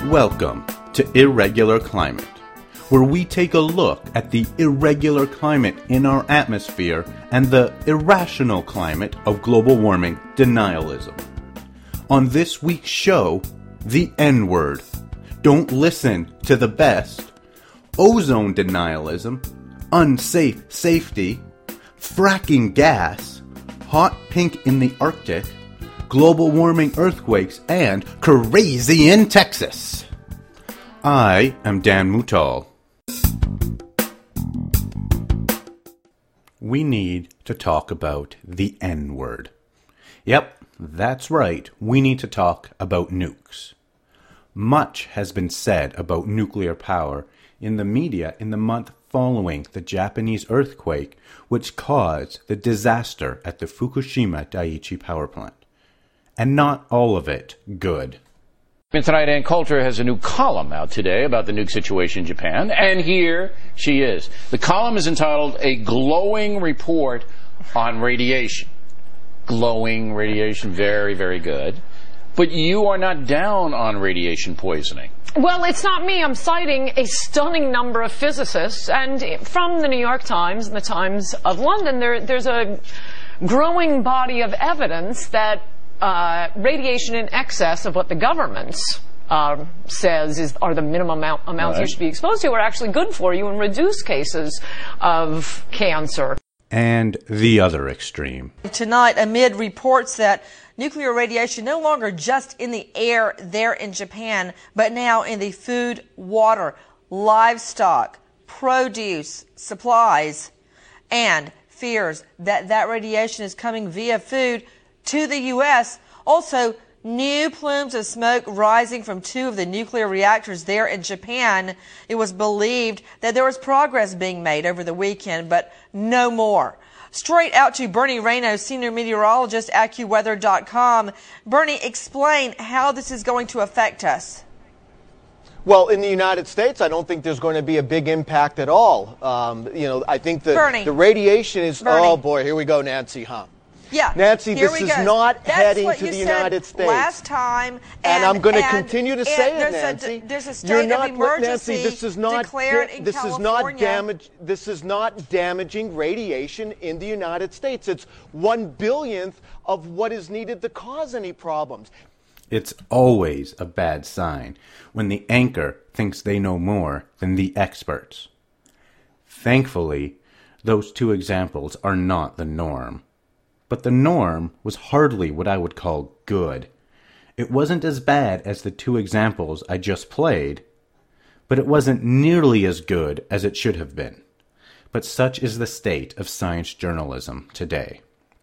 Welcome to Irregular Climate, where we take a look at the irregular climate in our atmosphere and the irrational climate of global warming denialism. On this week's show, the N-word, don't listen to the best, ozone denialism, unsafe safety, fracking gas, hot pink in the Arctic, global warming earthquakes, and crazy in Texas. I am Dan Moutal. We need to talk about the N-word. Yep, that's right. We need to talk about nukes. Much has been said about nuclear power in the media in the month following the Japanese earthquake, which caused the disaster at the Fukushima Daiichi power plant. And not all of it good. Tonight, Ann Coulter has a new column out today about the nuke situation in Japan, and here she is. The column is entitled A Glowing Report on Radiation. Glowing radiation, very, very good. But you are not down on radiation poisoning. Well, it's not me. I'm citing a stunning number of physicists, and from the New York Times and the Times of London, there's a growing body of evidence that radiation in excess of what the government says are the minimum amounts you should be exposed to are actually good for you and reduce cases of cancer. And the other extreme. Tonight, amid reports that nuclear radiation no longer just in the air there in Japan, but now in the food, water, livestock, produce, supplies, and fears that radiation is coming via food to the U.S. Also, new plumes of smoke rising from two of the nuclear reactors there in Japan. It was believed that there was progress being made over the weekend, but no more. Straight out to Bernie Rayno, senior meteorologist at AccuWeather.com. Bernie, explain how this is going to affect us. Well, in the United States, I don't think there's going to be a big impact at all. I think the radiation is, oh boy, here we go, Nancy, huh? Yeah, Nancy, this is not heading to the United States. Last time, and I'm going to continue to say it, Nancy. There's a state of emergency Nancy, this is not declared in California. This is not damaging radiation in the United States. It's 1/1000th of what is needed to cause any problems. It's always a bad sign when the anchor thinks they know more than the experts. Thankfully, those two examples are not the norm. But the norm was hardly what I would call good. It wasn't as bad as the two examples I just played, but it wasn't nearly as good as it should have been. But such is the state of science journalism today.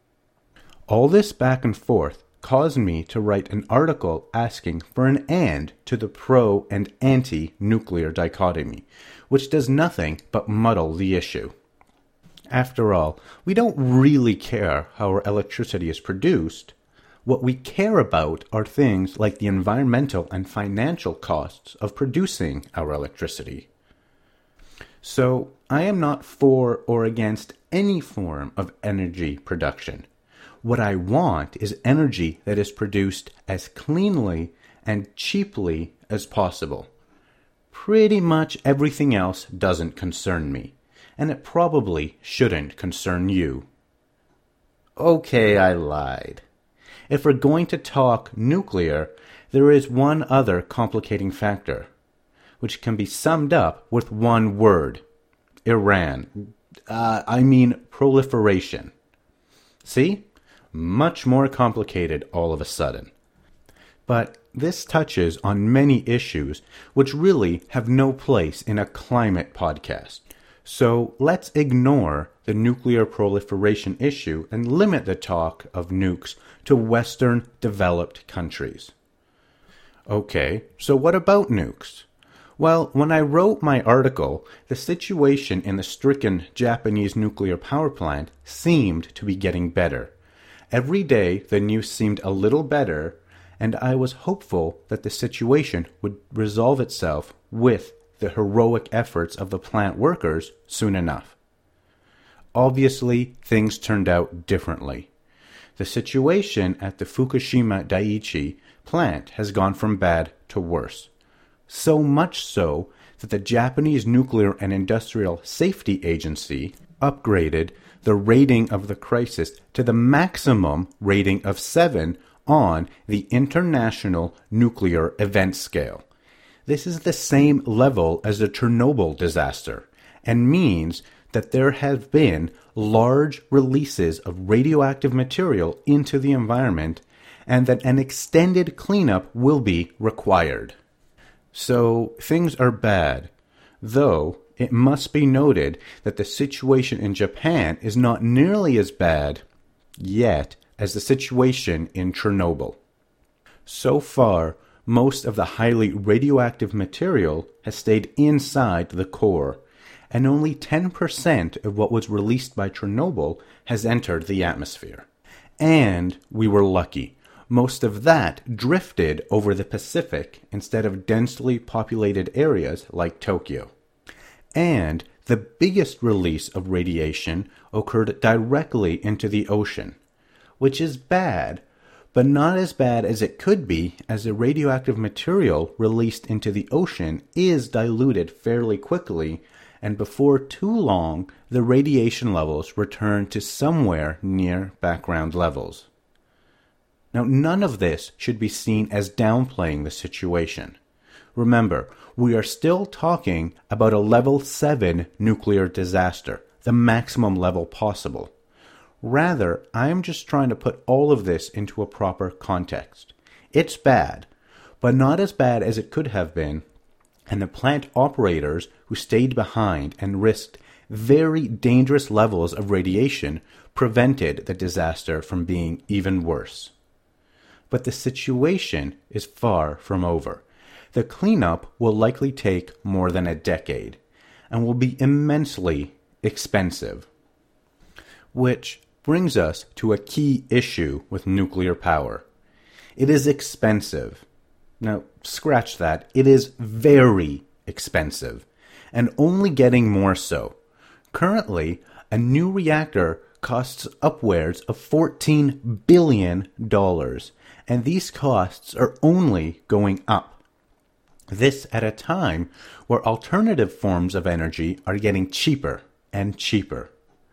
All this back and forth caused me to write an article asking for an end to the pro and anti-nuclear dichotomy, which does nothing but muddle the issue. After all, we don't really care how our electricity is produced. What we care about are things like the environmental and financial costs of producing our electricity. So, I am not for or against any form of energy production. What I want is energy that is produced as cleanly and cheaply as possible. Pretty much everything else doesn't concern me. And it probably shouldn't concern you. Okay, I lied. If we're going to talk nuclear, there is one other complicating factor, which can be summed up with one word. Iran. Proliferation. See? Much more complicated all of a sudden. But this touches on many issues which really have no place in a climate podcast. So let's ignore the nuclear proliferation issue and limit the talk of nukes to Western developed countries. Okay, so what about nukes? Well, when I wrote my article, the situation in the stricken Japanese nuclear power plant seemed to be getting better. Every day the news seemed a little better, and I was hopeful that the situation would resolve itself with the heroic efforts of the plant workers soon enough. Obviously, things turned out differently. The situation at the Fukushima Daiichi plant has gone from bad to worse. So much so that the Japanese Nuclear and Industrial Safety Agency upgraded the rating of the crisis to the maximum rating of 7 on the International Nuclear Event Scale. This is the same level as the Chernobyl disaster and means that there have been large releases of radioactive material into the environment and that an extended cleanup will be required. So things are bad, though it must be noted that the situation in Japan is not nearly as bad yet as the situation in Chernobyl. So far, most of the highly radioactive material has stayed inside the core, and only 10% of what was released by Chernobyl has entered the atmosphere. And we were lucky. Most of that drifted over the Pacific instead of densely populated areas like Tokyo. And the biggest release of radiation occurred directly into the ocean, which is bad, but not as bad as it could be, as the radioactive material released into the ocean is diluted fairly quickly, and before too long, the radiation levels return to somewhere near background levels. Now, none of this should be seen as downplaying the situation. Remember, we are still talking about a level 7 nuclear disaster, the maximum level possible. Rather, I am just trying to put all of this into a proper context. It's bad, but not as bad as it could have been, and the plant operators who stayed behind and risked very dangerous levels of radiation prevented the disaster from being even worse. But the situation is far from over. The cleanup will likely take more than a decade, and will be immensely expensive. Which brings us to a key issue with nuclear power. It is expensive. Now, scratch that. It is very expensive, and only getting more so. Currently, a new reactor costs upwards of $14 billion, and these costs are only going up. This at a time where alternative forms of energy are getting cheaper and cheaper.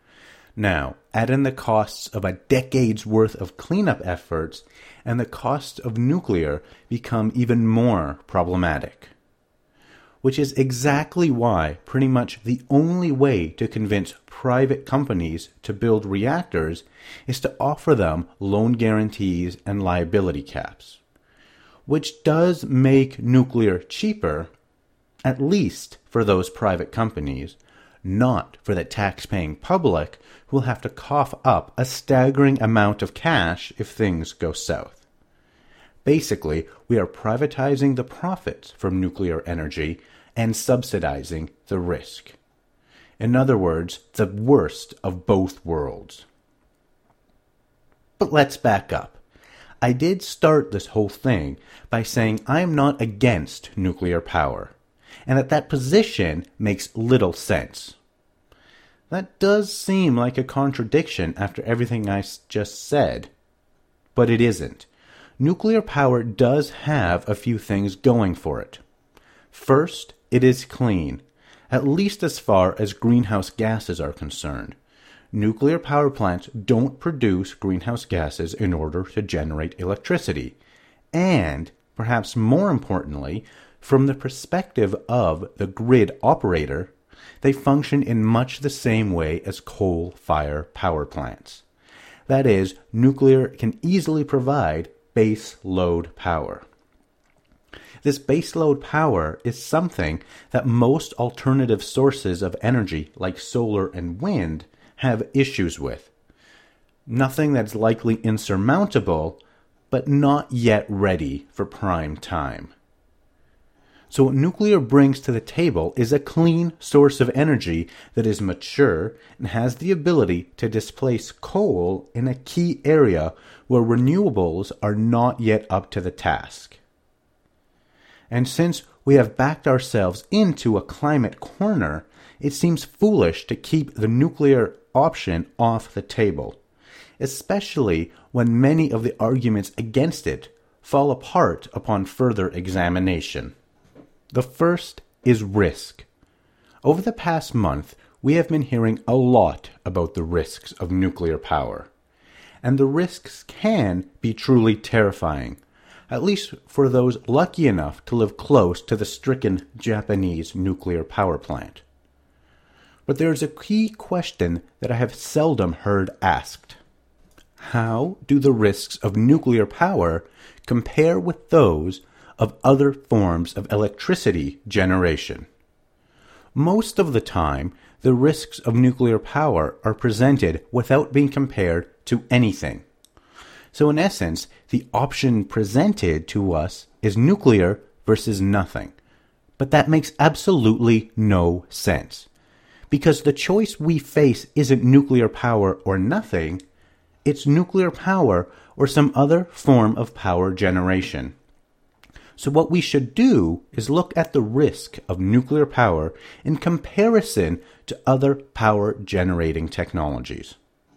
Now, add in the costs of a decade's worth of cleanup efforts, and the costs of nuclear become even more problematic. Which is exactly why pretty much the only way to convince private companies to build reactors is to offer them loan guarantees and liability caps. Which does make nuclear cheaper, at least for those private companies, not for the tax-paying public who will have to cough up a staggering amount of cash if things go south. Basically, we are privatizing the profits from nuclear energy and subsidizing the risk. In other words, the worst of both worlds. But let's back up. I did start this whole thing by saying I am not against nuclear power, and that position makes little sense. That does seem like a contradiction after everything I just said, but it isn't. Nuclear power does have a few things going for it. First, it is clean, at least as far as greenhouse gases are concerned. Nuclear power plants don't produce greenhouse gases in order to generate electricity. And, perhaps more importantly, from the perspective of the grid operator, they function in much the same way as coal-fired power plants. That is, nuclear can easily provide base load power. This baseload power is something that most alternative sources of energy, like solar and wind, have issues with. Nothing that's likely insurmountable, but not yet ready for prime time. So what nuclear brings to the table is a clean source of energy that is mature and has the ability to displace coal in a key area where renewables are not yet up to the task. And since we have backed ourselves into a climate corner, it seems foolish to keep the nuclear option off the table, especially when many of the arguments against it fall apart upon further examination. The first is risk. Over the past month, we have been hearing a lot about the risks of nuclear power. And the risks can be truly terrifying, at least for those lucky enough to live close to the stricken Japanese nuclear power plant. But there is a key question that I have seldom heard asked. How do the risks of nuclear power compare with those of other forms of electricity generation? Most of the time, the risks of nuclear power are presented without being compared to anything. So in essence, the option presented to us is nuclear versus nothing. But that makes absolutely no sense. Because the choice we face isn't nuclear power or nothing, it's nuclear power or some other form of power generation. So what we should do is look at the risk of nuclear power in comparison to other power generating technologies.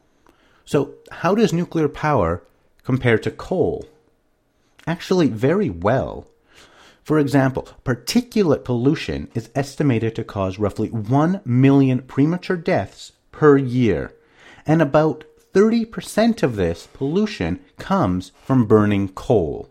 So how does nuclear power compare to coal? Actually, very well. For example, particulate pollution is estimated to cause roughly 1 million premature deaths per year, and about 30% of this pollution comes from burning coal.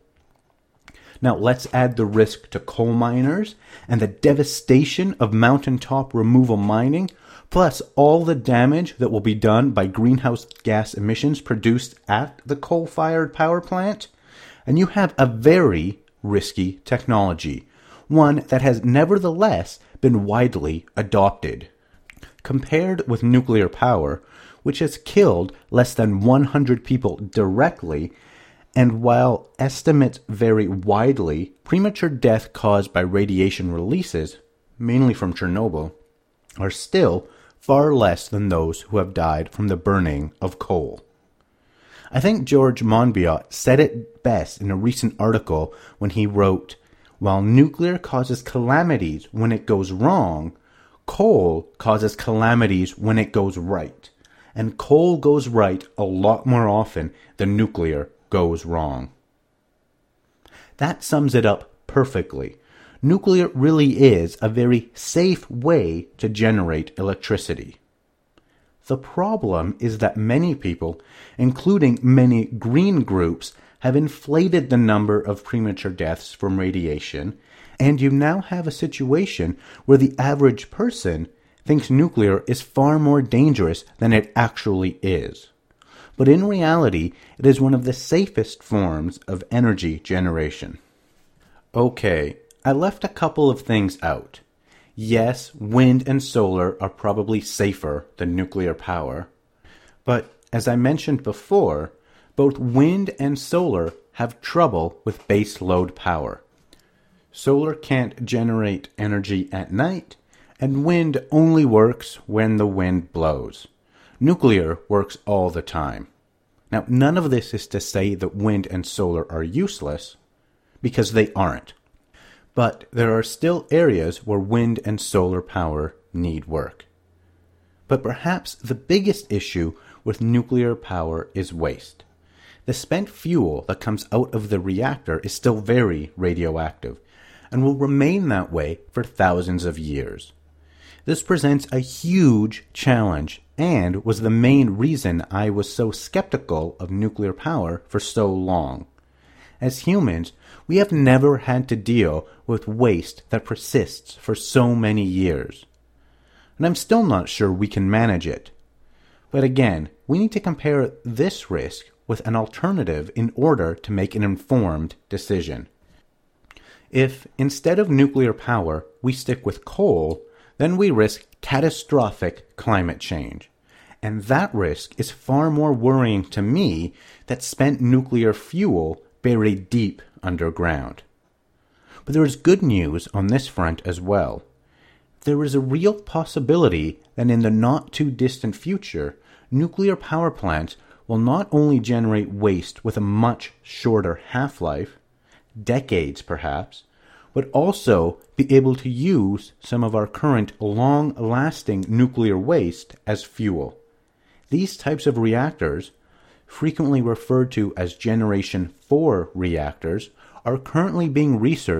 Now let's add the risk to coal miners and the devastation of mountaintop removal mining, plus all the damage that will be done by greenhouse gas emissions produced at the coal-fired power plant, and you have a very risky technology, one that has nevertheless been widely adopted. Compared with nuclear power, which has killed less than 100 people directly, and while estimates vary widely, premature death caused by radiation releases, mainly from Chernobyl, are still far less than those who have died from the burning of coal. I think George Monbiot said it best in a recent article when he wrote, "While nuclear causes calamities when it goes wrong, coal causes calamities when it goes right. And coal goes right a lot more often than nuclear goes wrong." That sums it up perfectly. Nuclear really is a very safe way to generate electricity. The problem is that many people, including many green groups, have inflated the number of premature deaths from radiation, and you now have a situation where the average person thinks nuclear is far more dangerous than it actually is. But in reality, it is one of the safest forms of energy generation. Okay, I left a couple of things out. Yes, wind and solar are probably safer than nuclear power. But as I mentioned before, both wind and solar have trouble with base load power. Solar can't generate energy at night, and wind only works when the wind blows. Nuclear works all the time. Now, none of this is to say that wind and solar are useless, because they aren't. But there are still areas where wind and solar power need work. But perhaps the biggest issue with nuclear power is waste. The spent fuel that comes out of the reactor is still very radioactive, and will remain that way for thousands of years. This presents a huge challenge and was the main reason I was so skeptical of nuclear power for so long. As humans, we have never had to deal with waste that persists for so many years. And I'm still not sure we can manage it. But again, we need to compare this risk with an alternative in order to make an informed decision. If, instead of nuclear power, we stick with coal, then we risk catastrophic climate change. And that risk is far more worrying to me than spent nuclear fuel buried deep underground. But there is good news on this front as well. There is a real possibility that in the not-too-distant future, nuclear power plants will not only generate waste with a much shorter half-life, decades perhaps, but also be able to use some of our current long-lasting nuclear waste as fuel. These types of reactors, frequently referred to as Generation 4 reactors, are currently being researched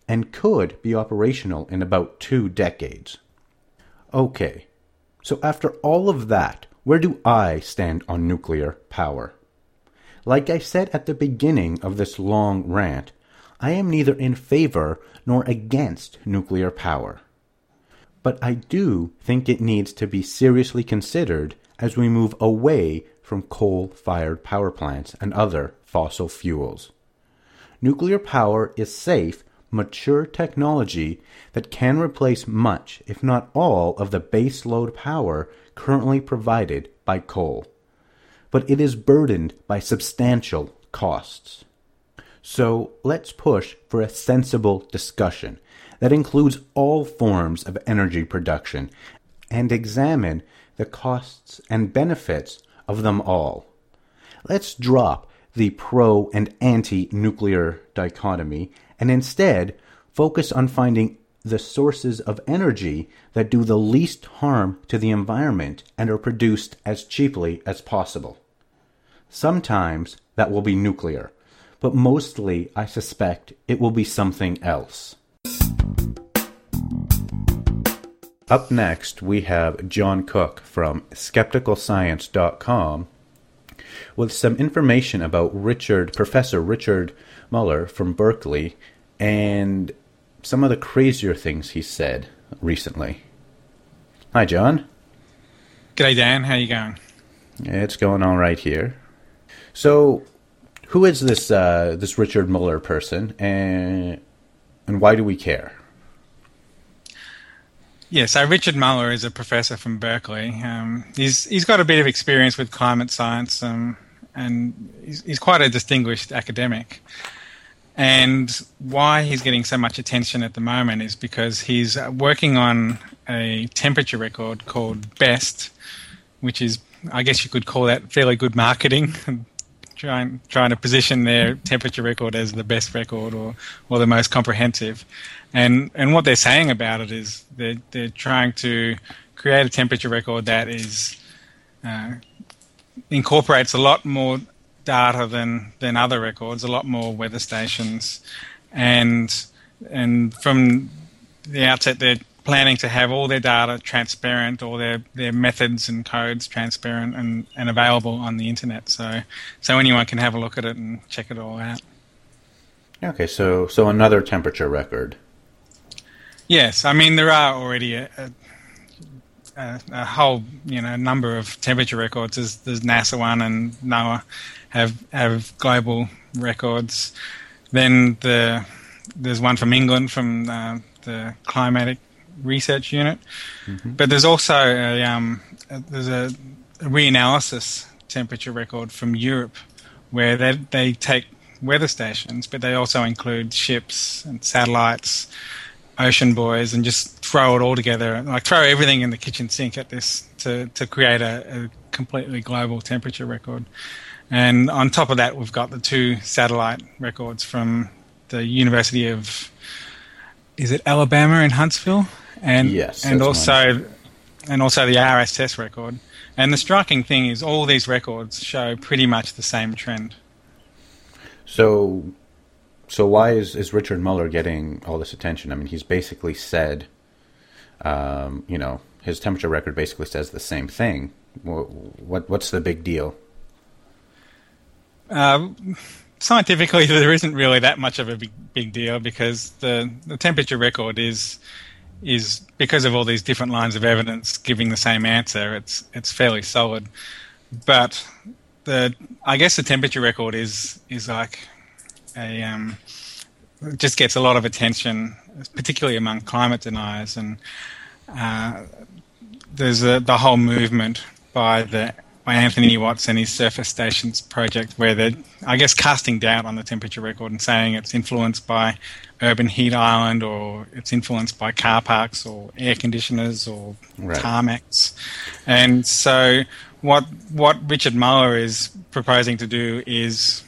and could be operational in about 2 decades. Okay, so after all of that, where do I stand on nuclear power? Like I said at the beginning of this long rant, I am neither in favor nor against nuclear power. But I do think it needs to be seriously considered as we move away from coal-fired power plants and other fossil fuels. Nuclear power is safe, mature technology that can replace much, if not all, of the baseload power currently provided by coal. But it is burdened by substantial costs. So let's push for a sensible discussion that includes all forms of energy production and examine the costs and benefits of them all. Let's drop the pro and anti-nuclear dichotomy and instead focus on finding the sources of energy that do the least harm to the environment and are produced as cheaply as possible. Sometimes that will be nuclear, but mostly I suspect it will be something else. Up next, we have John Cook from skepticalscience.com with some information about Professor Richard Muller from Berkeley and some of the crazier things he said recently. Hi, John. G'day, Dan. How you going? It's going all right here. So, who is this Richard Muller person, and why do we care? Yeah, so Richard Muller is a professor from Berkeley. He's got a bit of experience with climate science, and he's quite a distinguished academic. And why he's getting so much attention at the moment is because he's working on a temperature record called BEST, which is, I guess you could call that fairly good marketing, trying to position their temperature record as the best record or the most comprehensive. And what they're saying about it is they're trying to create a temperature record that is incorporates a lot more data than other records, a lot more weather stations, and from the outset they're planning to have all their data transparent, all their methods and codes transparent and available on the internet, so anyone can have a look at it and check it all out. Okay, so another temperature record. Yes, I mean there are already a whole number of temperature records. There's NASA one and NOAA have global records. Then there's one from England from the Climatic Research Unit, but there's also a reanalysis temperature record from Europe where they take weather stations, but they also include ships and satellites, ocean buoys, and just throw it all together, like throw everything in the kitchen sink at this to create a completely global temperature record. And on top of that, we've got the 2 satellite records from the University of, is it Alabama in Huntsville? And yes, and also the RSS record. And the striking thing is all these records show pretty much the same trend. So why is Richard Muller getting all this attention? I mean, he's basically said, his temperature record basically says the same thing. What's the big deal? Scientifically, there isn't really that much of a big deal because the temperature record is because of all these different lines of evidence giving the same answer. It's fairly solid, but I guess the temperature record is like it just gets a lot of attention, particularly among climate deniers, and there's the whole movement by Anthony Watts and his Surface Stations project where they're, I guess, casting doubt on the temperature record and saying it's influenced by urban heat island or it's influenced by car parks or air conditioners or tarmacs. And so what Richard Muller is proposing to do is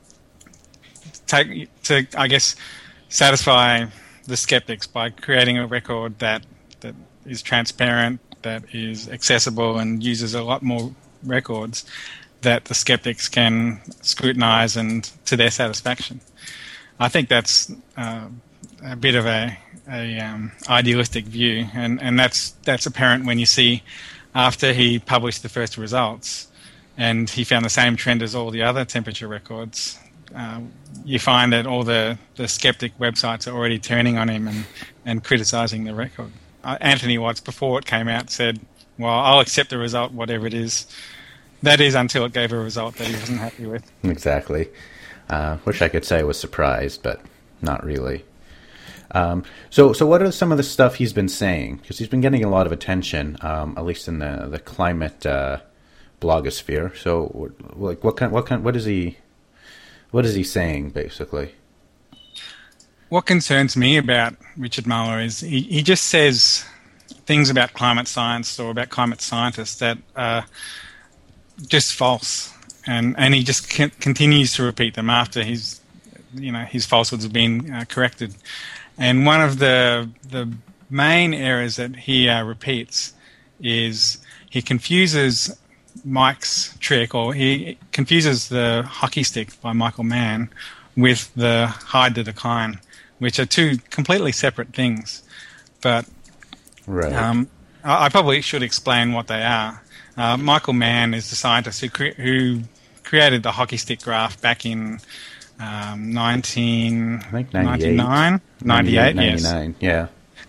I guess, satisfy the skeptics by creating a record that is transparent, that is accessible and uses a lot more records that the skeptics can scrutinize and to their satisfaction. I think that's a bit of a idealistic view, and that's apparent when you see after he published the first results, and he found the same trend as all the other temperature records. You find that all the skeptic websites are already turning on him and criticising the record. Anthony Watts, before it came out, said, well, I'll accept the result, whatever it is. That is until it gave a result that he wasn't happy with. Exactly. Wish I could say I was surprised, but not really. So what are some of the stuff he's been saying? Because he's been getting a lot of attention, at least in the climate blogosphere. So, like, what is he saying, basically? What concerns me about Richard Muller is he just says things about climate science or about climate scientists that are just false, and he just continues to repeat them after his falsehoods have been corrected. And one of the main errors that he repeats is he confuses Mike's trick, or he confuses the hockey stick by Michael Mann with the hide the decline, which are two completely separate things. But right. I probably should explain what they are. Michael Mann is the scientist who created the hockey stick graph back in 1999, 98, yes. 99, yeah.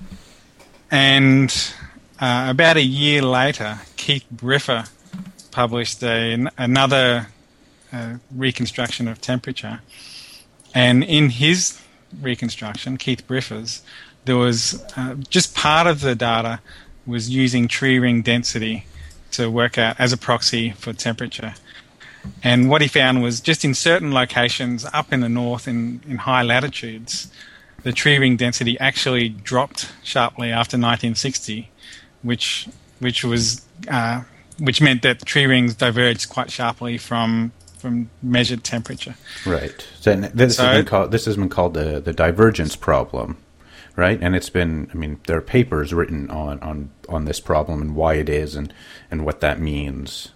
And about a year later, Keith Briffa published another reconstruction of temperature. And in his reconstruction, Keith Briffa's, there was just part of the data was using tree ring density to work out as a proxy for temperature. And what he found was just in certain locations up in the north, in high latitudes, the tree ring density actually dropped sharply after 1960, which meant that tree rings diverged quite sharply from measured temperature. Right. So this has been called the divergence problem, right? And it's been, I mean, there are papers written on this problem and why it is and what that means.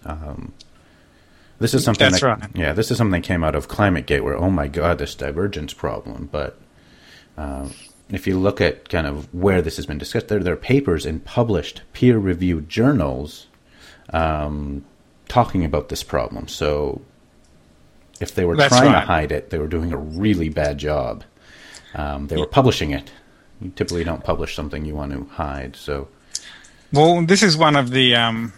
This is something That's right. Yeah, this is something that came out of ClimateGate where, oh my God, this divergence problem. But if you look at kind of where this has been discussed, there are papers in published peer-reviewed journals talking about this problem. So if they were trying to hide it, they were doing a really bad job. They were publishing it. You typically don't publish something you want to hide. So, well, this is one of the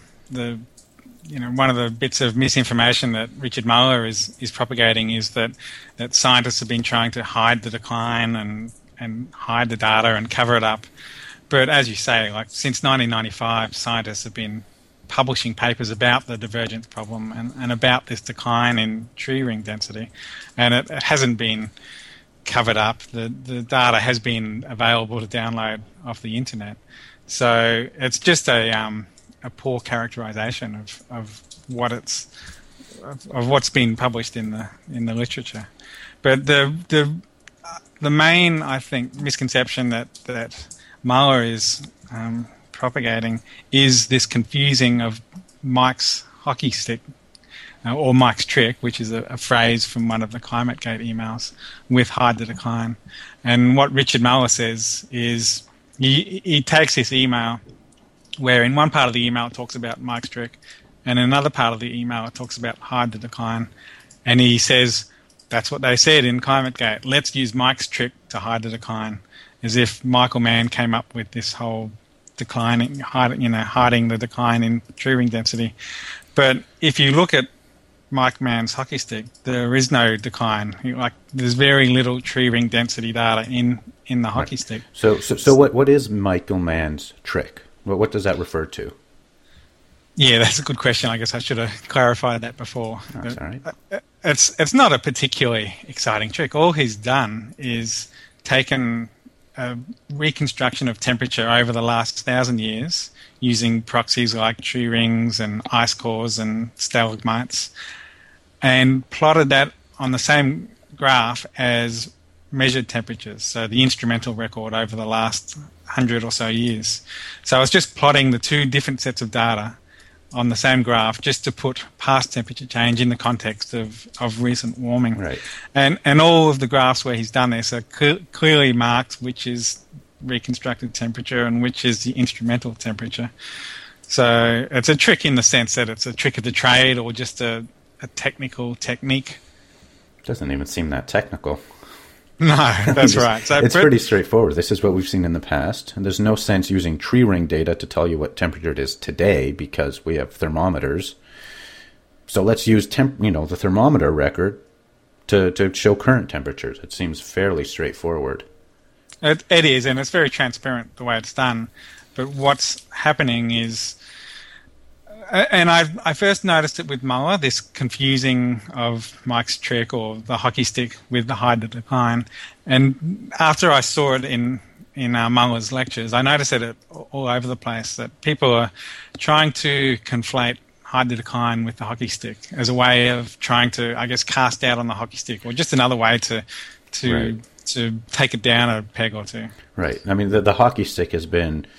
one of the bits of misinformation that Richard Muller is propagating is that scientists have been trying to hide the decline and hide the data and cover it up. But as you say, like since 1995, scientists have been publishing papers about the divergence problem and about this decline in tree ring density, and it hasn't been covered up. The data has been available to download off the internet, so it's just a poor characterization of what's been published in the literature. But the main, I think, misconception that Muller is propagating is this confusing of Mike's hockey stick or Mike's trick, which is a phrase from one of the ClimateGate emails, with hide the decline. And what Richard Muller says is he takes this email where in one part of the email it talks about Mike's trick, and in another part of the email it talks about hide the decline. And he says, that's what they said in ClimateGate. Let's use Mike's trick to hide the decline, as if Michael Mann came up with this whole declining, hiding the decline in tree ring density. But if you look at Mike Mann's hockey stick, there is no decline. There's very little tree ring density data in the hockey stick. So what is Michael Mann's trick? What does that refer to? Yeah, that's a good question. I guess I should have clarified that before. That's all right. It's not a particularly exciting trick. All he's done is taken a reconstruction of temperature over the last 1,000 years using proxies like tree rings and ice cores and stalagmites, and plotted that on the same graph as measured temperatures, so the instrumental record over the last 100 or so years. So I was just plotting the two different sets of data on the same graph just to put past temperature change in the context of recent warming. Right. And all of the graphs where he's done this are clearly marked which is reconstructed temperature and which is the instrumental temperature. So it's a trick in the sense that it's a trick of the trade or just a technical technique. Doesn't even seem that technical. No, that's right. So it's pretty straightforward. This is what we've seen in the past. And there's no sense using tree ring data to tell you what temperature it is today because we have thermometers. So let's use the thermometer record to show current temperatures. It seems fairly straightforward. It is, and it's very transparent the way it's done. But what's happening is, and I first noticed it with Muller, this confusing of Mike's trick or the hockey stick with the hide the decline. And after I saw it in Muller's lectures, I noticed it all over the place, that people are trying to conflate hide the decline with the hockey stick as a way of trying to, I guess, cast out on the hockey stick, or just another way to take it down a peg or two. Right. I mean, the hockey stick has been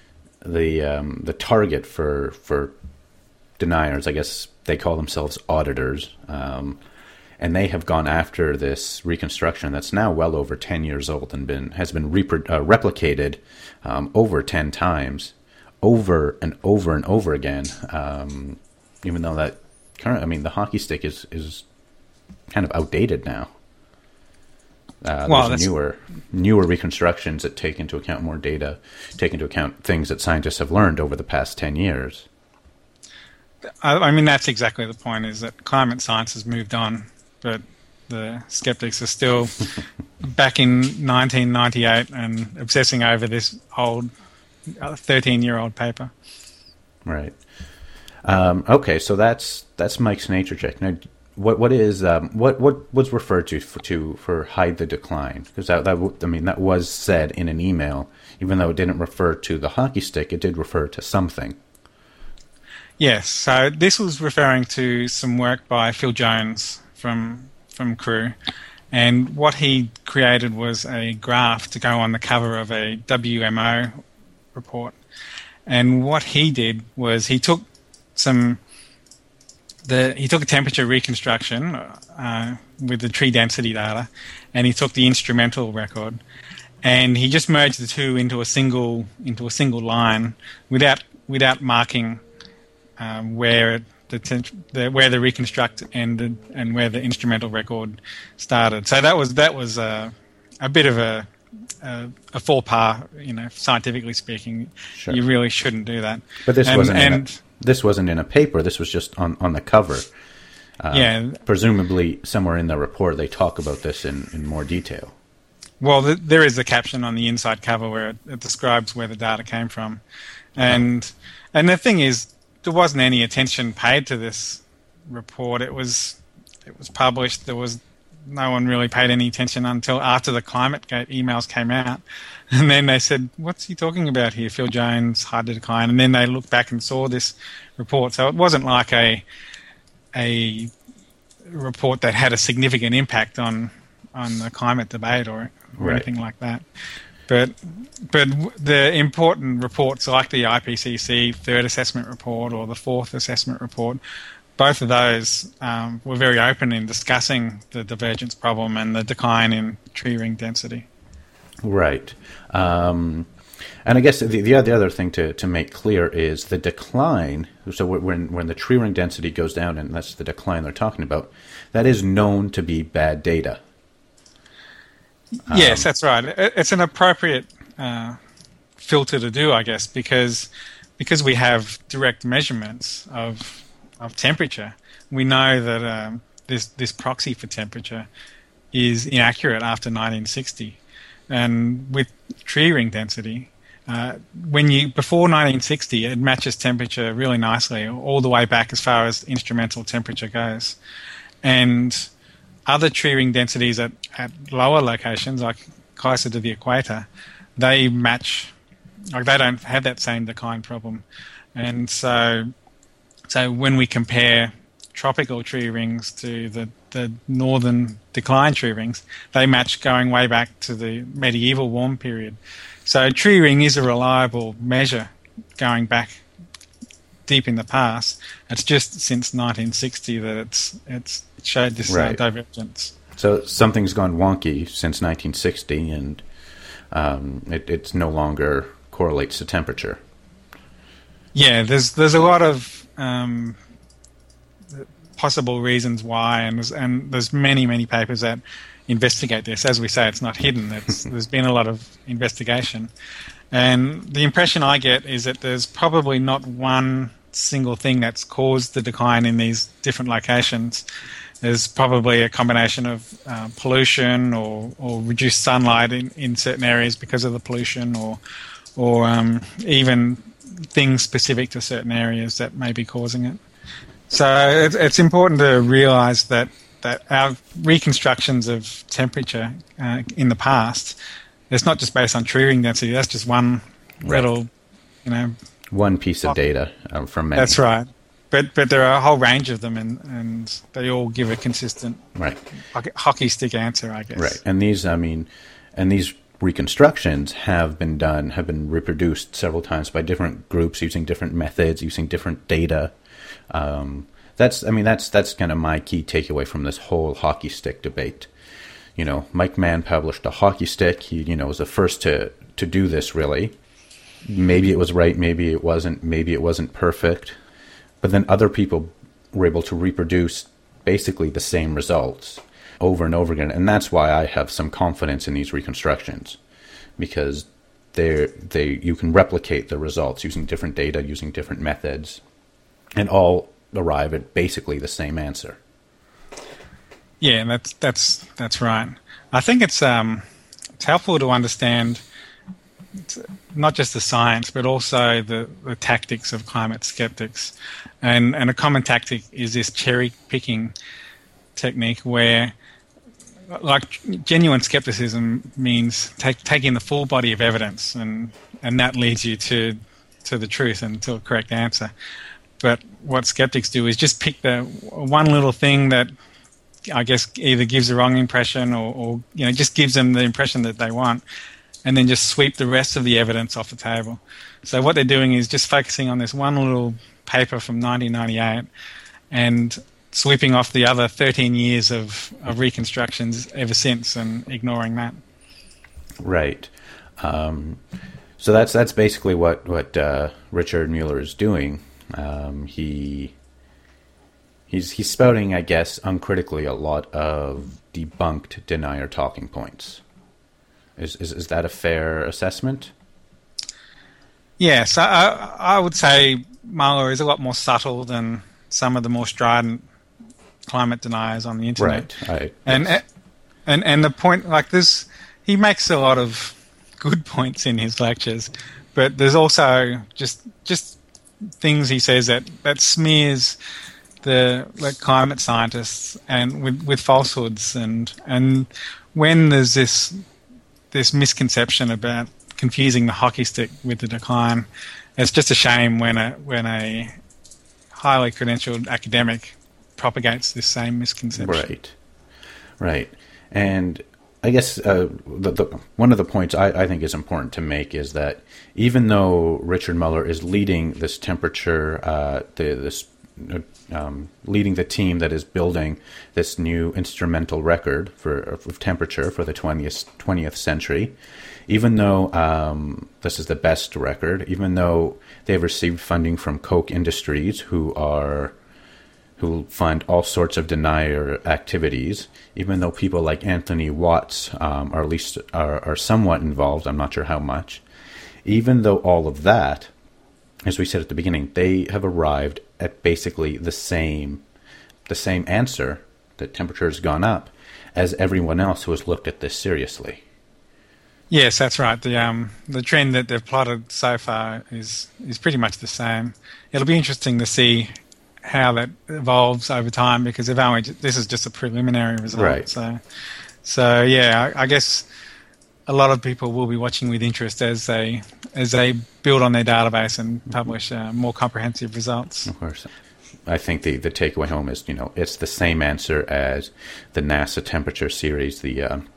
the target for deniers. I guess they call themselves auditors, and they have gone after this reconstruction that's now well over 10 years old and has been replicated over 10 times, over and over and over again. Even though the hockey stick is kind of outdated now. There's newer reconstructions that take into account more data, take into account things that scientists have learned over the past 10 years. I mean, that's exactly the point, is that climate science has moved on, but the skeptics are still back in 1998 and obsessing over this old 13-year-old paper. Right. Okay, so that's Mike's nature check. Now, what was referred to for hide the decline? Because that was said in an email, even though it didn't refer to the hockey stick, it did refer to something. Yes, so this was referring to some work by Phil Jones from Crew, and what he created was a graph to go on the cover of a WMO report. And what he did was he took a temperature reconstruction with the tree density data, and he took the instrumental record, and he just merged the two into a single line without marking where the reconstruct ended and where the instrumental record started. So that was a bit of a faux pas, scientifically speaking. Sure. You really shouldn't do that. But this wasn't in a paper. This was just on the cover. Presumably somewhere in the report they talk about this in more detail. Well, there is a caption on the inside cover where it describes where the data came from. And the thing is, there wasn't any attention paid to this report. It was published. No one really paid any attention until after the ClimateGate emails came out. And then they said, what's he talking about here? Phil Jones, hide the decline. And then they looked back and saw this report. So it wasn't like a report that had a significant impact on the climate debate or anything like that. But the important reports like the IPCC third assessment report or the fourth assessment report, both of those were very open in discussing the divergence problem and the decline in tree ring density. Right. And I guess the other thing to make clear is the decline. So when the tree ring density goes down, and that's the decline they're talking about, that is known to be bad data. Yes, that's right. It's an appropriate filter to do, I guess, because we have direct measurements of temperature. We know that this proxy for temperature is inaccurate after 1960, and with tree ring density, before 1960, it matches temperature really nicely, all the way back as far as instrumental temperature goes, and other tree ring densities at lower locations, like closer to the equator, they match, like they don't have that same decline problem. And so when we compare tropical tree rings to the northern decline tree rings, they match going way back to the medieval warm period. So tree ring is a reliable measure going back deep in the past. It's just since 1960 that it's showed this divergence. So something's gone wonky since 1960, and it's no longer correlates to temperature. Yeah, there's a lot of possible reasons why, and there's many papers that investigate this. As we say, it's not hidden. There's been a lot of investigation, and the impression I get is that there's probably not one single thing that's caused the decline in these different locations. There's probably a combination of pollution or reduced sunlight in certain areas because of the pollution, or even things specific to certain areas that may be causing it. So it's important to realise that our reconstructions of temperature in the past, it's not just based on tree ring density. That's just one little, one piece of data from many. That's right. But there are a whole range of them, and they all give a consistent hockey stick answer, I guess. Right. And these reconstructions have been reproduced several times by different groups using different methods, using different data. That's kind of my key takeaway from this whole hockey stick debate. Mike Mann published a hockey stick. He, was the first to do this, really. Maybe it was right, maybe it wasn't perfect. But then other people were able to reproduce basically the same results over and over again. And that's why I have some confidence in these reconstructions, because you can replicate the results using different data, using different methods, and all arrive at basically the same answer. Yeah, that's right. I think it's helpful to understand not just the science, but also the tactics of climate skeptics. And a common tactic is this cherry-picking technique where, like, genuine skepticism means taking the full body of evidence, and that leads you to the truth and to a correct answer. But what skeptics do is just pick the one little thing that I guess either gives the wrong impression or just gives them the impression that they want, and then just sweep the rest of the evidence off the table. So what they're doing is just focusing on this one little paper from 1998 and sweeping off the other 13 years of reconstructions ever since and ignoring that. Right. So that's basically what Richard Mueller is doing. He's spouting, I guess, uncritically a lot of debunked denier talking points. Is that a fair assessment? Yes, I would say Mueller is a lot more subtle than some of the more strident climate deniers on the internet. Right. And the point, like this, he makes a lot of good points in his lectures, but there's also just things he says that smears the climate scientists and with falsehoods, and when there's this misconception about confusing the hockey stick with the decline, it's just a shame when a highly credentialed academic propagates this same misconception. Right. And I guess one of the points I think is important to make is that even though Richard Mueller is leading this temperature, leading the team that is building this new instrumental record of temperature for the 20th century, even though this is the best record, even though they've received funding from Koch Industries, who fund all sorts of denier activities, even though people like Anthony Watts are somewhat involved, I'm not sure how much, even though all of that, as we said at the beginning, they have arrived at basically the same answer, that temperature has gone up, as everyone else who has looked at this seriously. Yes, that's right. The trend that they've plotted so far is pretty much the same. It'll be interesting to see how that evolves over time, because this is just a preliminary result. Right. So yeah, I guess a lot of people will be watching with interest as they build on their database and publish more comprehensive results. Of course. I think the takeaway home is, it's the same answer as the NASA temperature series, the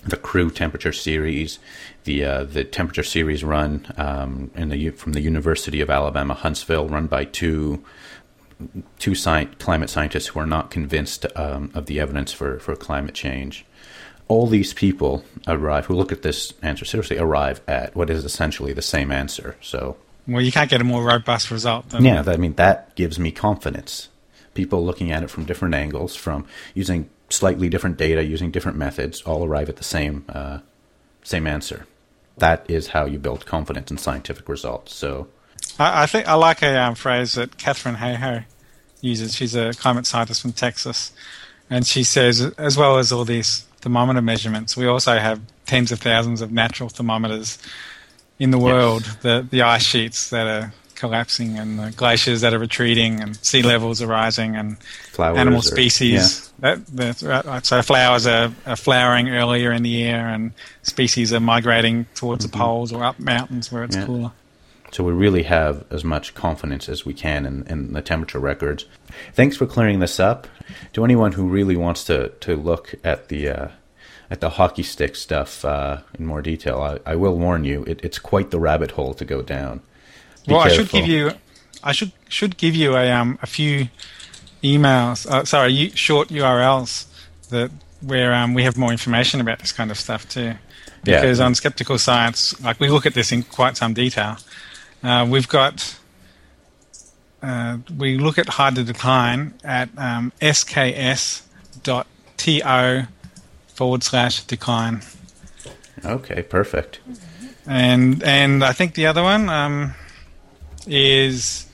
the Crew temperature series, the temperature series run from the University of Alabama, Huntsville, run by two climate scientists who are not convinced of the evidence for climate change. All these people who look at this answer seriously, arrive at what is essentially the same answer. So, well, you can't get a more robust result. That gives me confidence. People looking at it from different angles, from using slightly different data, using different methods, all arrive at the same answer. That is how you build confidence in scientific results. So, I think I like a phrase that Catherine Hayhoe uses. She's a climate scientist from Texas, and she says, as well as all these thermometer measurements, we also have tens of thousands of natural thermometers in the world. Yes. The ice sheets that are collapsing, and the glaciers that are retreating, and sea levels are rising, and animal species. So flowers are flowering earlier in the year, and species are migrating towards the poles or up mountains where it's cooler. So we really have as much confidence as we can in the temperature records. Thanks for clearing this up. To anyone who really wants to look at the hockey stick stuff in more detail, I will warn you, it's quite the rabbit hole to go down. Be careful. I should give you a few emails. Short URLs where we have more information about this kind of stuff too. Because on Skeptical Science, we look at this in quite some detail. We look at hide the decline at sks.to/decline. Okay, perfect. And I think the other one is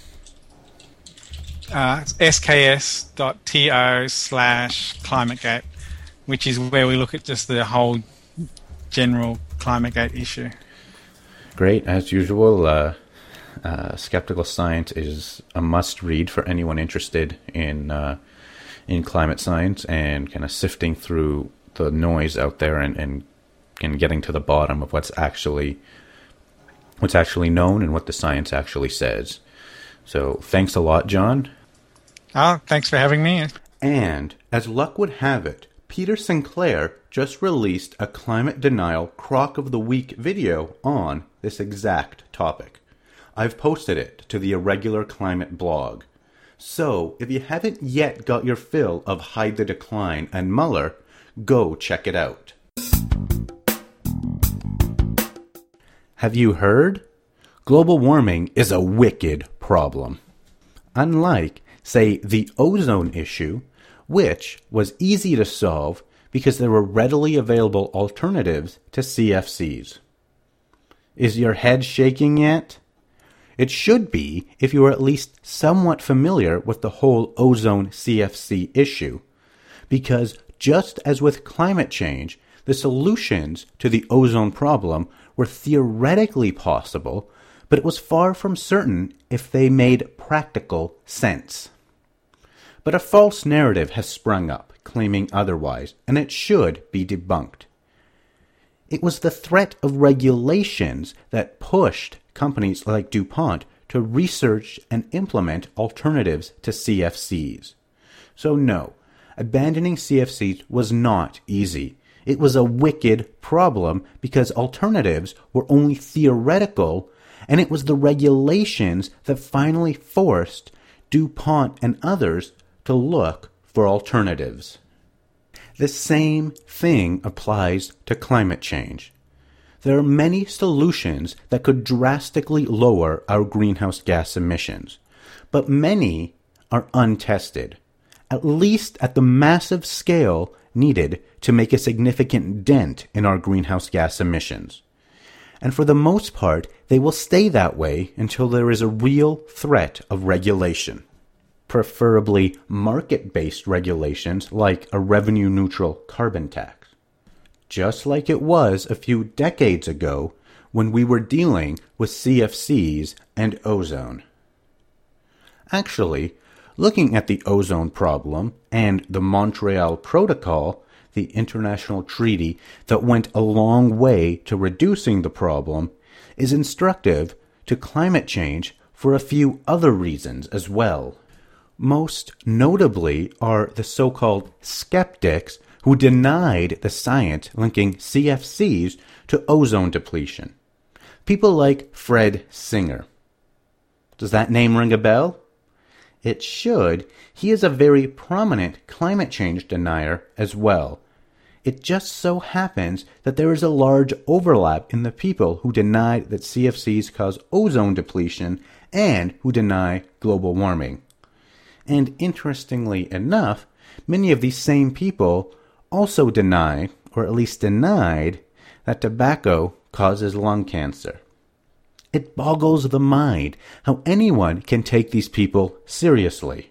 sks.to/climategate, which is where we look at just the whole general ClimateGate issue. Great. As usual, Skeptical Science is a must-read for anyone interested in climate science and kind of sifting through the noise out there and getting to the bottom of what's actually known and what the science actually says. So thanks a lot, John. Oh, thanks for having me. And as luck would have it, Peter Sinclair just released a climate denial crock of the week video on this exact topic. I've posted it to the Irregular Climate blog. So if you haven't yet got your fill of Hide the Decline and Mueller, go check it out. Have you heard? Global warming is a wicked problem. Unlike, say, the ozone issue, which was easy to solve because there were readily available alternatives to CFCs. Is your head shaking yet? It should be if you are at least somewhat familiar with the whole ozone CFC issue, because just as with climate change, the solutions to the ozone problem were theoretically possible, but it was far from certain if they made practical sense. But a false narrative has sprung up, claiming otherwise, and it should be debunked. It was the threat of regulations that pushed companies like DuPont to research and implement alternatives to CFCs. So no, abandoning CFCs was not easy. It was a wicked problem because alternatives were only theoretical, and it was the regulations that finally forced DuPont and others to look for alternatives. The same thing applies to climate change. There are many solutions that could drastically lower our greenhouse gas emissions, but many are untested, at least at the massive scale needed to make a significant dent in our greenhouse gas emissions. And for the most part, they will stay that way until there is a real threat of regulation. Preferably market-based regulations like a revenue-neutral carbon tax. Just like it was a few decades ago when we were dealing with CFCs and ozone. Actually, looking at the ozone problem and the Montreal Protocol, the international treaty that went a long way to reducing the problem, is instructive to climate change for a few other reasons as well. Most notably are the so-called skeptics who denied the science linking CFCs to ozone depletion. People like Fred Singer. Does that name ring a bell? It should. He is a very prominent climate change denier as well. It just so happens that there is a large overlap in the people who deny that CFCs cause ozone depletion and who deny global warming. And interestingly enough, many of these same people also deny, or at least denied, that tobacco causes lung cancer. It boggles the mind how anyone can take these people seriously.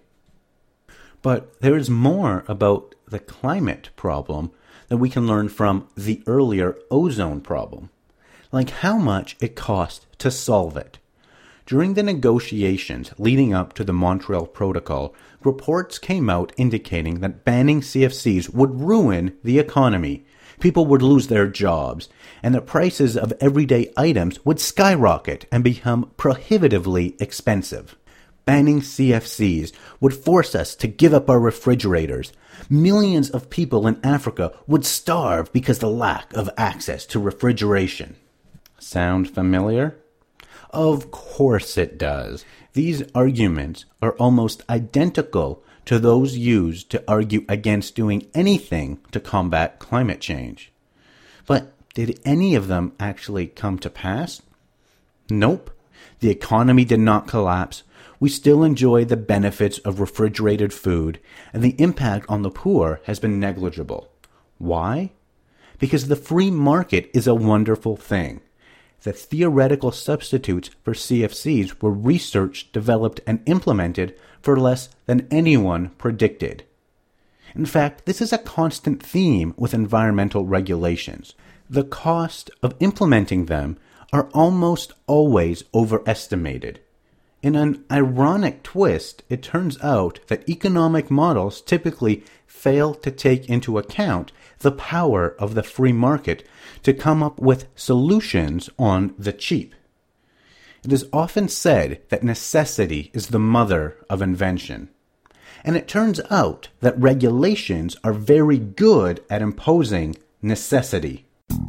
But there is more about the climate problem that we can learn from the earlier ozone problem, like how much it cost to solve it. During the negotiations leading up to the Montreal Protocol, reports came out indicating that banning CFCs would ruin the economy. People would lose their jobs, and the prices of everyday items would skyrocket and become prohibitively expensive. Banning CFCs would force us to give up our refrigerators. Millions of people in Africa would starve because of the lack of access to refrigeration. Sound familiar? Of course it does. These arguments are almost identical to those used to argue against doing anything to combat climate change. But did any of them actually come to pass? Nope. The economy did not collapse. We still enjoy the benefits of refrigerated food, and the impact on the poor has been negligible. Why? Because the free market is a wonderful thing. The theoretical substitutes for CFCs were researched, developed, and implemented for less than anyone predicted. In fact, this is a constant theme with environmental regulations. The cost of implementing them are almost always overestimated. In an ironic twist, it turns out that economic models typically fail to take into account the power of the free market to come up with solutions on the cheap. It is often said that necessity is the mother of invention. And it turns out that regulations are very good at imposing necessity.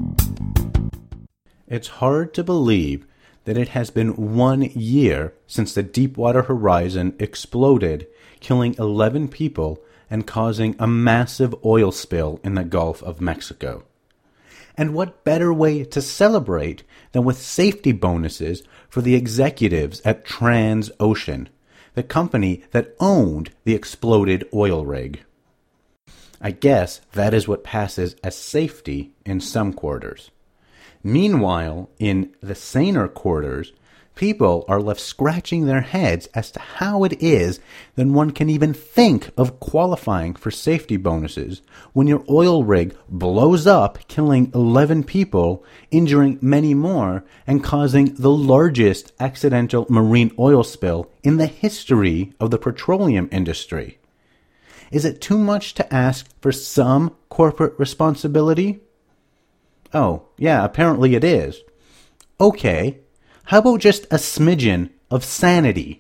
It's hard to believe that it has been 1 year since the Deepwater Horizon exploded, killing 11 people and causing a massive oil spill in the Gulf of Mexico. And what better way to celebrate than with safety bonuses for the executives at Transocean, the company that owned the exploded oil rig? I guess that is what passes as safety in some quarters. Meanwhile, in the saner quarters, people are left scratching their heads as to how it is that one can even think of qualifying for safety bonuses when your oil rig blows up, killing 11 people, injuring many more, and causing the largest accidental marine oil spill in the history of the petroleum industry. Is it too much to ask for some corporate responsibility? Oh, yeah, apparently it is. Okay, how about just a smidgen of sanity?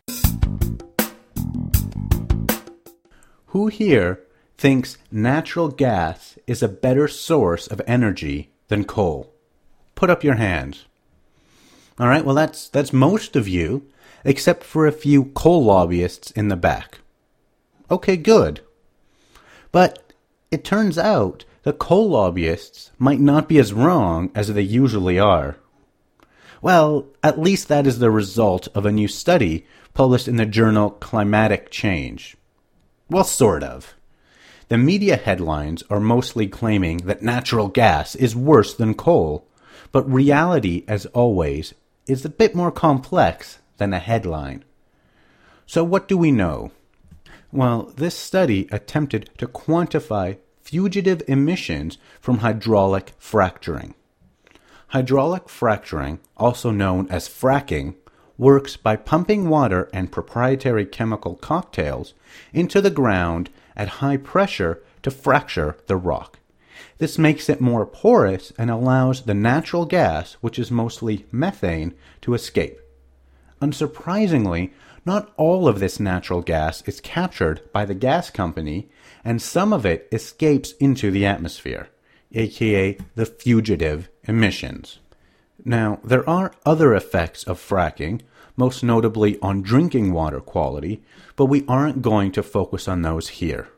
Who here thinks natural gas is a better source of energy than coal? Put up your hands. All right, well, that's most of you, except for a few coal lobbyists in the back. Okay, good. But it turns out the coal lobbyists might not be as wrong as they usually are. Well, at least that is the result of a new study published in the journal Climatic Change. Well, sort of. The media headlines are mostly claiming that natural gas is worse than coal, but reality, as always, is a bit more complex than a headline. So what do we know? Well, this study attempted to quantify fugitive emissions from hydraulic fracturing. Hydraulic fracturing, also known as fracking, works by pumping water and proprietary chemical cocktails into the ground at high pressure to fracture the rock. This makes it more porous and allows the natural gas, which is mostly methane, to escape. Unsurprisingly, Not all of this natural gas is captured by the gas company, and some of it escapes into the atmosphere, aka the fugitive emissions. Now, there are other effects of fracking, most notably on drinking water quality, but we aren't going to focus on those here.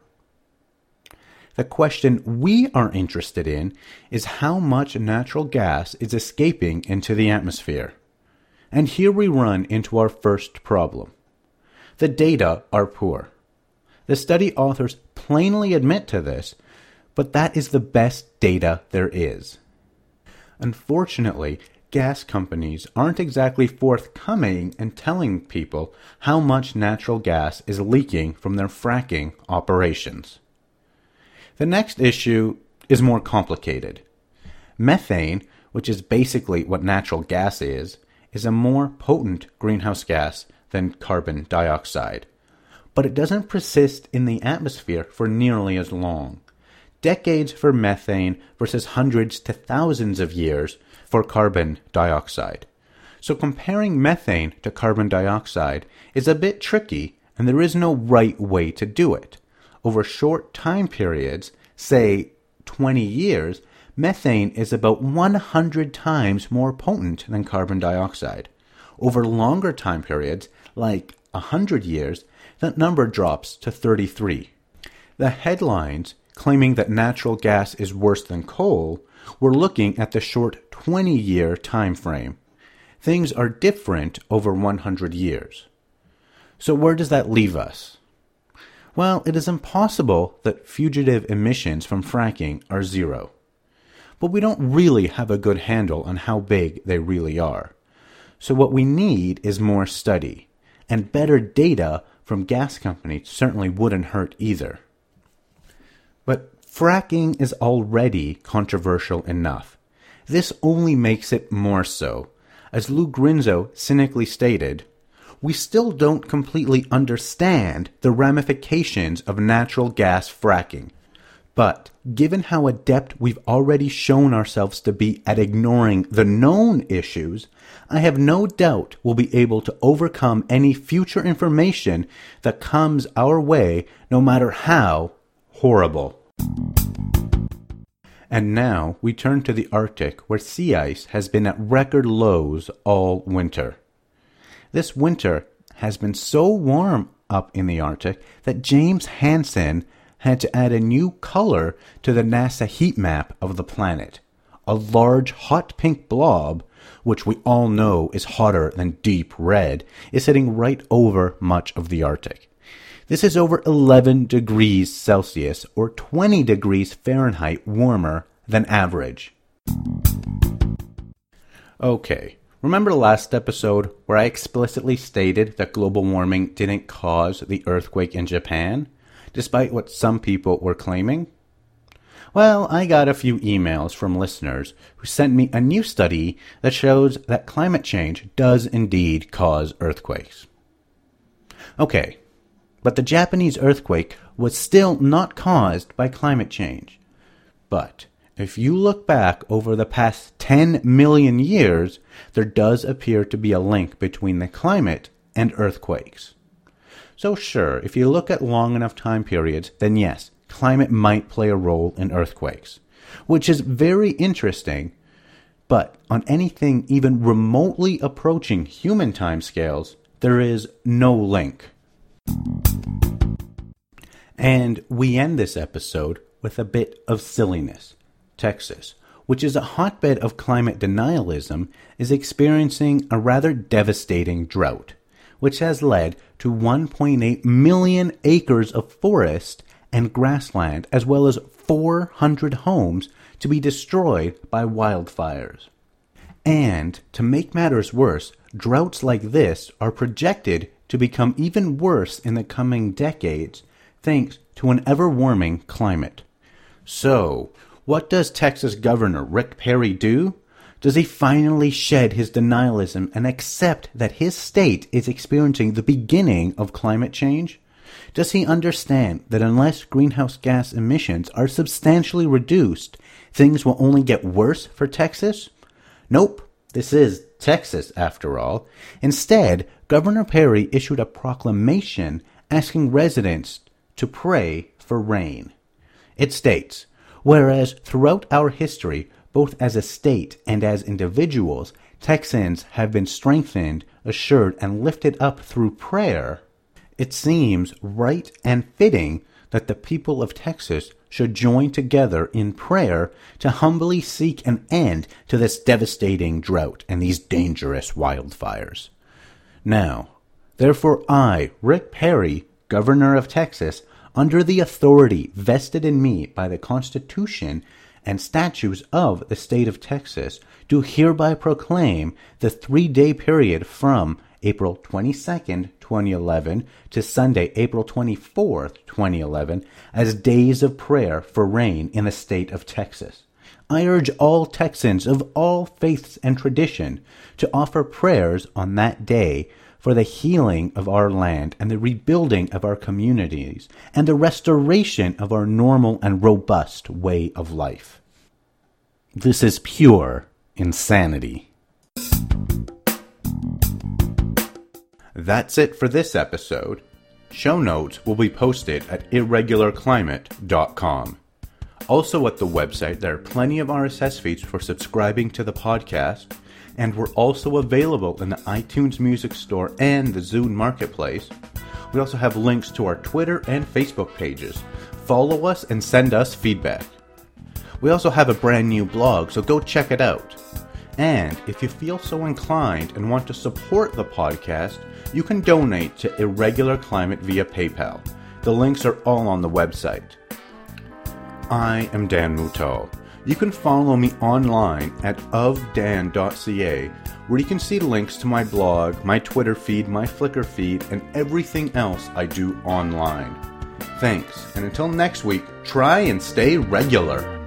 The question we are interested in is how much natural gas is escaping into the atmosphere. And here we run into our first problem. The data are poor. The study authors plainly admit to this, but that is the best data there is. Unfortunately, gas companies aren't exactly forthcoming in telling people how much natural gas is leaking from their fracking operations. The next issue is more complicated. Methane, which is basically what natural gas is a more potent greenhouse gas than carbon dioxide. But it doesn't persist in the atmosphere for nearly as long. Decades for methane versus hundreds to thousands of years for carbon dioxide. So comparing methane to carbon dioxide is a bit tricky, and there is no right way to do it. Over short time periods, say 20 years, methane is about 100 times more potent than carbon dioxide. Over longer time periods, like 100 years, that number drops to 33. The headlines claiming that natural gas is worse than coal were looking at the short 20-year time frame. Things are different over 100 years. So where does that leave us? Well, it is impossible that fugitive emissions from fracking are zero. But we don't really have a good handle on how big they really are. So what we need is more study, and better data from gas companies certainly wouldn't hurt either. But fracking is already controversial enough. This only makes it more so. As Lou Grinzo cynically stated, we still don't completely understand the ramifications of natural gas fracking. But given how adept we've already shown ourselves to be at ignoring the known issues, I have no doubt we'll be able to overcome any future information that comes our way, no matter how horrible. And now we turn to the Arctic, where sea ice has been at record lows all winter. This winter has been so warm up in the Arctic that James Hansen had to add a new color to the NASA heat map of the planet. A large hot pink blob, which we all know is hotter than deep red, is sitting right over much of the Arctic. This is over 11 degrees Celsius or 20 degrees Fahrenheit warmer than average. Okay, remember last episode where I explicitly stated that global warming didn't cause the earthquake in Japan, despite what some people were claiming? Well, I got a few emails from listeners who sent me a new study that shows that climate change does indeed cause earthquakes. Okay, but the Japanese earthquake was still not caused by climate change. But if you look back over the past 10 million years, there does appear to be a link between the climate and earthquakes. So sure, if you look at long enough time periods, then yes, climate might play a role in earthquakes, which is very interesting, but on anything even remotely approaching human timescales, there is no link. And we end this episode with a bit of silliness. Texas, which is a hotbed of climate denialism, is experiencing a rather devastating drought, which has led to 1.8 million acres of forest and grassland, as well as 400 homes to be destroyed by wildfires. And, to make matters worse, droughts like this are projected to become even worse in the coming decades, thanks to an ever-warming climate. So, what does Texas Governor Rick Perry do? Does he finally shed his denialism and accept that his state is experiencing the beginning of climate change? Does he understand that unless greenhouse gas emissions are substantially reduced, things will only get worse for Texas? Nope, This is Texas, after all. Instead, Governor Perry issued a proclamation asking residents to pray for rain. It states, whereas throughout our history, both as a state and as individuals, Texans have been strengthened, assured, and lifted up through prayer, it seems right and fitting that the people of Texas should join together in prayer to humbly seek an end to this devastating drought and these dangerous wildfires. Now, therefore I, Rick Perry, Governor of Texas, under the authority vested in me by the Constitution and statutes of the state of Texas, do hereby proclaim the 3-day period from April 22nd, 2011 to Sunday, April 24th, 2011 as days of prayer for rain in the state of Texas. I urge all Texans of all faiths and tradition to offer prayers on that day for the healing of our land and the rebuilding of our communities and the restoration of our normal and robust way of life. This is pure insanity. That's it for this episode. Show notes will be posted at irregularclimate.com. Also at the website, there are plenty of RSS feeds for subscribing to the podcast, and we're also available in the iTunes Music Store and the Zune Marketplace. We also have links to our Twitter and Facebook pages. Follow us and send us feedback. We also have a brand new blog, so go check it out. And if you feel so inclined and want to support the podcast, you can donate to Irregular Climate via PayPal. The links are all on the website. I am Dan Moutal. You can follow me online at ofdan.ca, where you can see links to my blog, my Twitter feed, my Flickr feed, and everything else I do online. Thanks, and until next week, try and stay regular.